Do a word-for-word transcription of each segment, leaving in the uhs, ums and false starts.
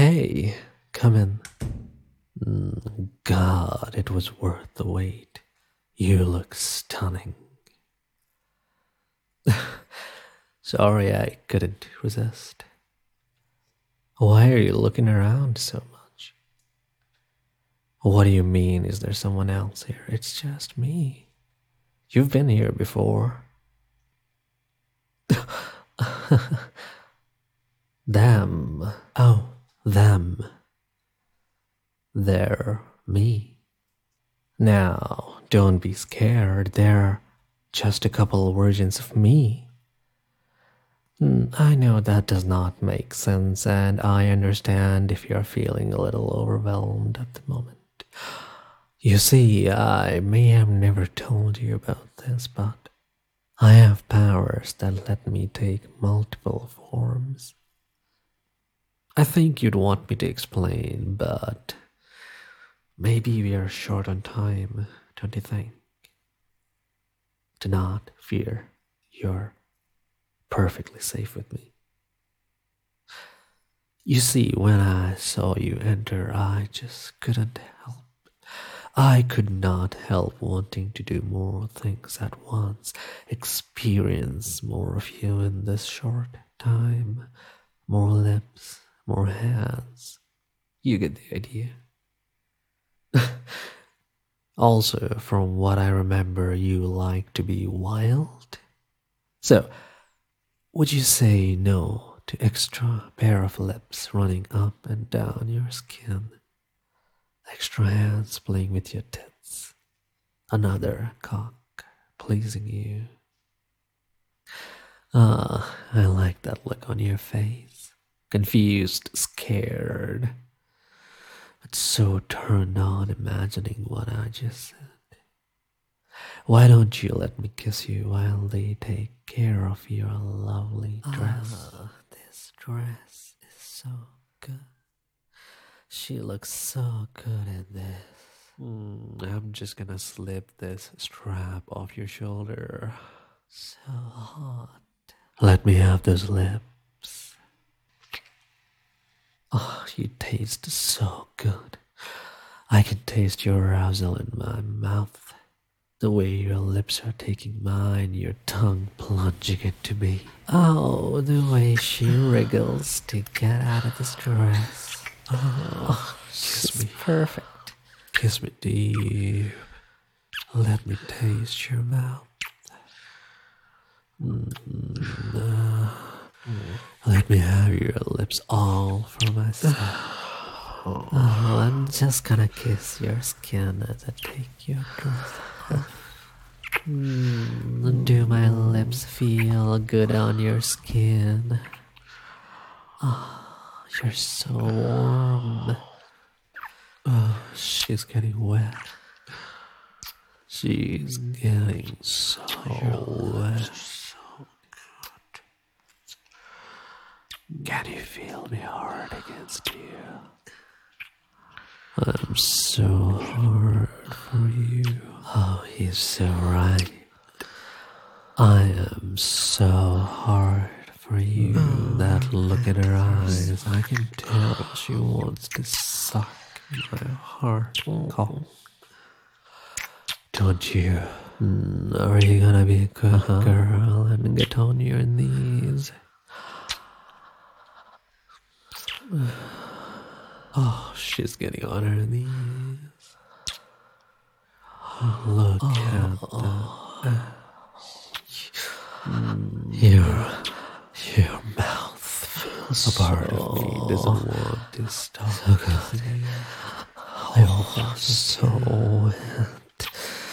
Hey, come in. Mm, God, it was worth the wait. You look stunning. Sorry, I couldn't resist. Why are you looking around so much? What do you mean, is there someone else here? It's just me. You've been here before. Them. Oh, them. They're me. Now, don't be scared. They're just a couple of versions of me. I know that does not make sense, and I understand if you're feeling a little overwhelmed at the moment. You see, I may have never told you about this, but I have powers that let me take multiple forms. I think you'd want me to explain, but maybe we are short on time, don't you think? Do not fear, you're perfectly safe with me. You see, when I saw you enter, I just couldn't help. I could not help wanting to do more things at once, experience more of you in this short time, more lips, more hands. You get the idea. Also, from what I remember, you like to be wild. So, would you say no to extra pair of lips running up and down your skin? Extra hands playing with your tits. Another cock pleasing you. Ah, I like that look on your face. Confused, scared, but so turned on imagining what I just said. Why don't you let me kiss you while they take care of your lovely dress? Ah, this dress is so good. She looks so good in this. Mm, I'm just gonna slip this strap off your shoulder. So hot. Let me have those lips. Oh, you taste so good. I can taste your arousal in my mouth. The way your lips are taking mine, your tongue plunging into me. Oh, the way she wriggles to get out of this dress. Oh, kiss me. Perfect. Kiss me deep. Let me taste your mouth. Mm, uh, let me have your lips all for myself. Oh, I'm just gonna kiss your skin as I take your dress off. Mm, do my lips feel good on your skin? Oh, you're so warm. Oh, she's getting wet. She's getting so wet. Can you feel me hard against you? I'm so hard for you. Oh, he's so right. I am so hard for you. That look in her eyes, I can tell she wants to suck my heart. Cold. Don't you? Mm, are you gonna be a good uh-huh. girl and get on your knees? Oh, she's getting on her knees. Oh, look oh, at that. Mm. Your, your mouth feels a part so of me doesn't want to stop. So good. Oh, so wet.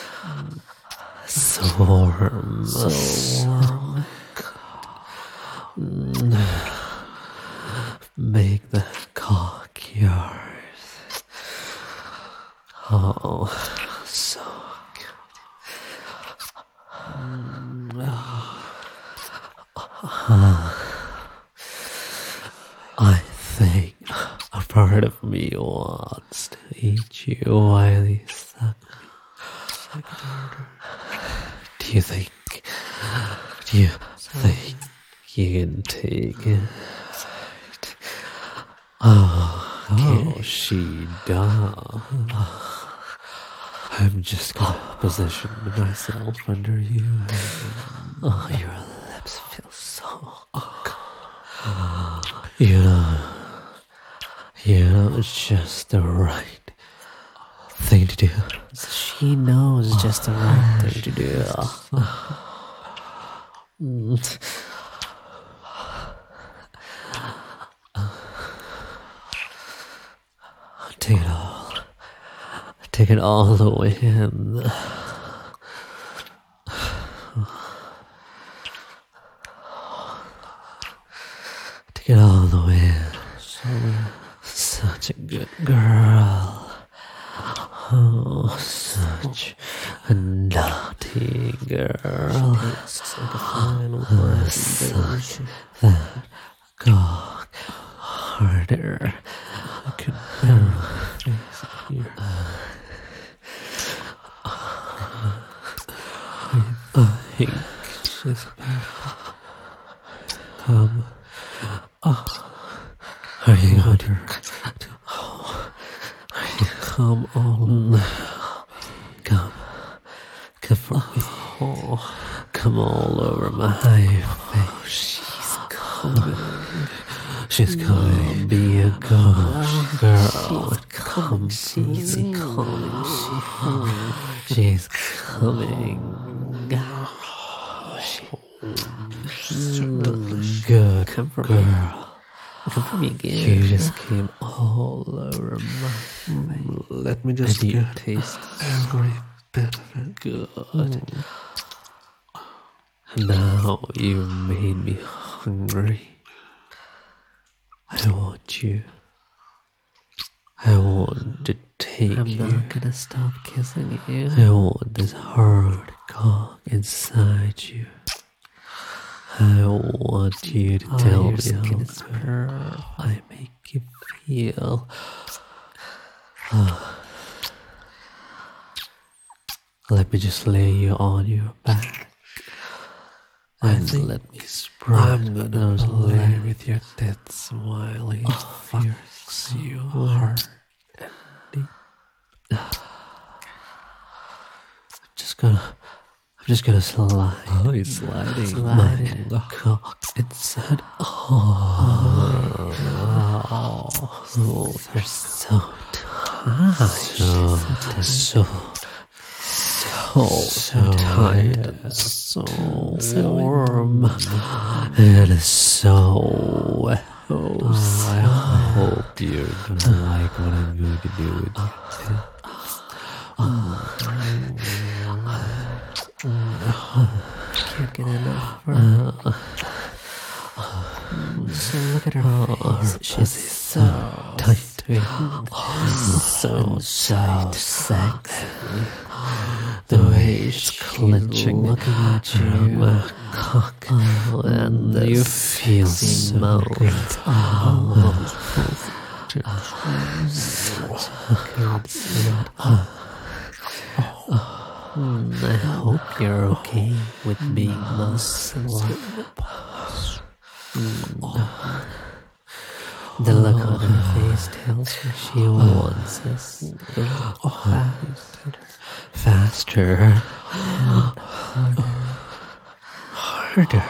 So warm. So warm. Mm. Make the cock yours. Oh, so good. Mm. Uh, I think a part of me wants to eat you while you suck me. Do you think, do you think you can take it? Oh, she does. I'm just gonna position myself under you. Oh, your lips feel so good. You know, you know, it's just the right thing to do. She knows just the right thing to do. Mm. Take it all. Take it all the way in. Take it all the way in. So, such a good girl. Oh, such a naughty girl. Tastes like a final uh, such that cock harder. I could never face it here. I think she's come. Oh, are you going to? Oh, are you come on? Come, come for me. Oh, come all over my face. She's coming. She's coming. Be a ghost girl. Come, she's coming. She's coming. Good come for girl. Me. Come for me again. You just came all over my face. Let me just and get taste every bit of it. Good. Mm. Now you made me hungry. I want you. I want to take I'm you. I'm not gonna stop kissing you. I want this hard cock inside you. I want you to oh, tell me how I make you feel. Oh. Let me just lay you on your back. And let me spread I'm gonna those lay with your tits while he oh, fucks you hard and deep. I'm just gonna, I'm just gonna slide. Oh, he's sliding. Sliding the cock inside. Oh, oh, oh, you're so tight. So, so. So, so tight and so, so warm. It is so wet. Oh, oh, I hope you're gonna like what I'm going to do with you. Oh, can't get enough of her. So look at her face. She's so tight. Oh, so, so sexy. The way she's clenching, looking at you, my cock, oh, and you feel so good. Oh, such a good slut. I hope you're okay with being my slut. The look on her face tells her she wants us faster. Faster. Harder. Harder.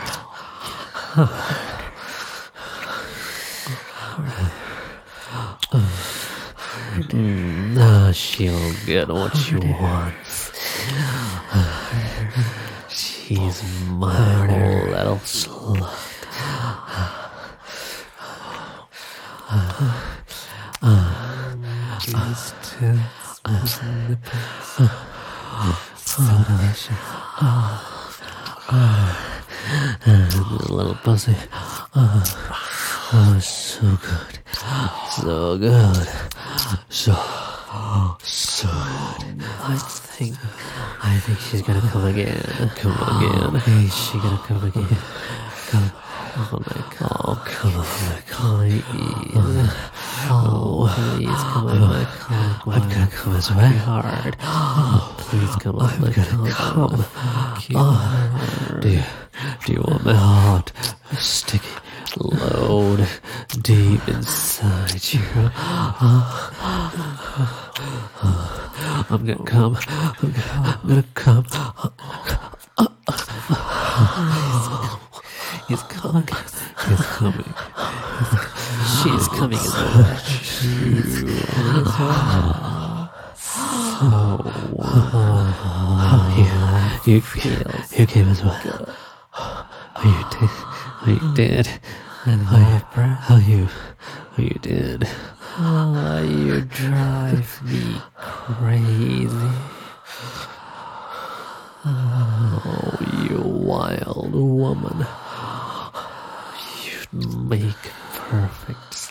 Harder. Now she'll get what she wants. She's my little slut. These tits and nipples. So delicious. And the little pussy. Oh, so good. So good. So, so good. I think, I think she's gonna come again. Come again. Is she gonna come again? Come. Oh my god. Oh, come on, my god. Oh, please come on, my god. I'm gonna come as well. Hard. Oh, please come on, I'm gonna come. Oh, do you, do you want my hot, sticky load? deep inside you. I'm gonna come. I'm gonna, I'm gonna come. He's coming. He's coming. She's coming as well. She's coming as well. Oh, you, you feel. You came as well. Oh, you did. Oh, you did. And oh, oh, you. Oh, you did. Oh, you drive me crazy. Oh, you wild woman. You'd make perfect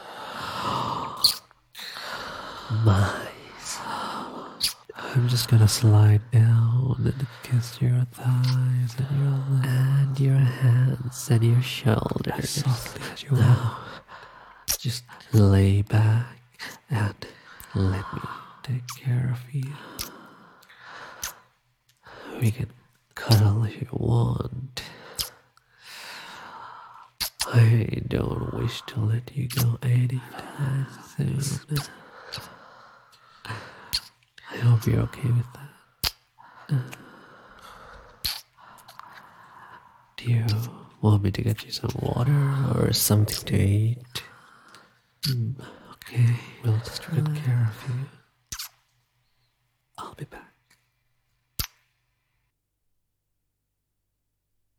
mice. I'm just gonna slide down and kiss your thighs and your legs and your hands and your shoulders as softly as you want. Just lay back and let me take care of you. We can cuddle if you want. I don't wish to let you go anytime soon. I hope you're okay with that. Do you want me to get you some water or something to eat?